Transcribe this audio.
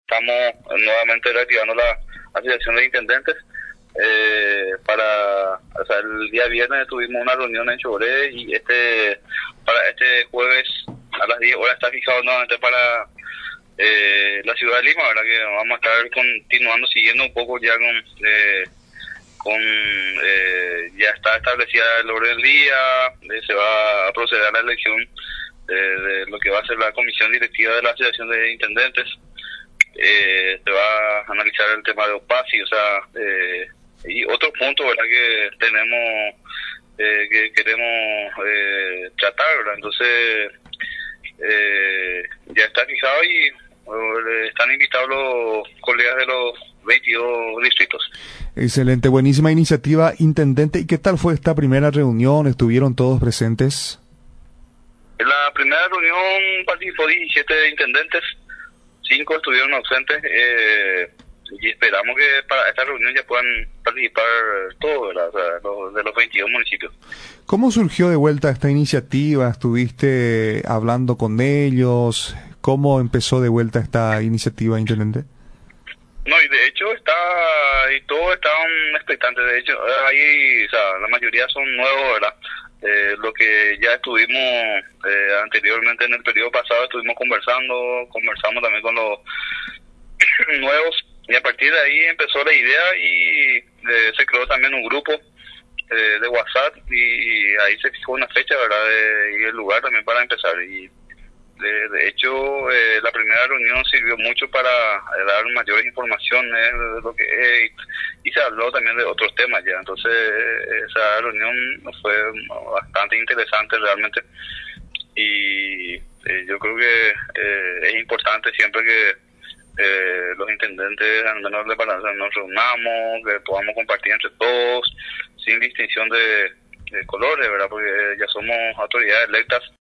estamos nuevamente reactivando la asociación de intendentes. O sea, el día viernes tuvimos una reunión en Chobré y para este jueves a las 10 horas está fijado nuevamente para la ciudad de Lima, ¿verdad? Que vamos a estar continuando siguiendo un poco ya ya está establecida el orden del día, se va a proceder a la elección de lo que va a ser la comisión directiva de la asociación de intendentes. Se va a analizar el tema de OPASI, o sea, y otros puntos, ¿verdad?, que tenemos, que queremos tratar, ¿verdad? Entonces, ya está fijado y están invitados los colegas de los 22 distritos. Excelente, buenísima iniciativa, intendente. ¿Y qué tal fue esta primera reunión? ¿Estuvieron todos presentes? En la primera reunión participó 17 intendentes, 5 estuvieron ausentes, y esperamos que para esta reunión ya puedan participar todos, ¿verdad? O sea, de los 22 municipios. ¿Cómo surgió de vuelta esta iniciativa? ¿Estuviste hablando con ellos? ¿Cómo empezó de vuelta esta iniciativa, intendente? No, y de hecho todos estaban expectantes. De hecho, ahí, o sea, la mayoría son nuevos, ¿verdad? Lo que ya estuvimos anteriormente en el periodo pasado, estuvimos conversamos también con los nuevos, y a partir de ahí empezó la idea y se creó también un grupo de WhatsApp, y ahí se fijó una fecha, ¿verdad? Y el lugar también para empezar. Y de hecho, la primera reunión sirvió mucho para dar mayores informaciones de lo que y se habló también de otros temas ya. Entonces, esa reunión fue bastante interesante realmente, y yo creo que es importante siempre que los intendentes, al menos de Balanza, nos reunamos, que podamos compartir entre todos, sin distinción de colores, ¿verdad? Porque ya somos autoridades electas.